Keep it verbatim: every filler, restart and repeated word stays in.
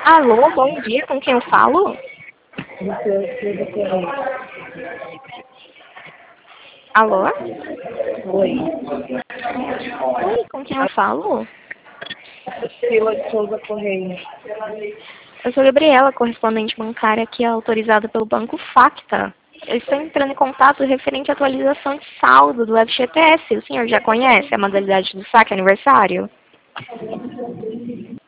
Alô, bom dia, com quem eu falo? Alô? Oi. Oi, com quem eu falo? Sheila de Souza Correia. Eu sou Gabriela, correspondente bancária aqui autorizada pelo Banco Facta. Eu estou entrando em contato referente à atualização de saldo do F G T S. O senhor já conhece a modalidade do saque aniversário?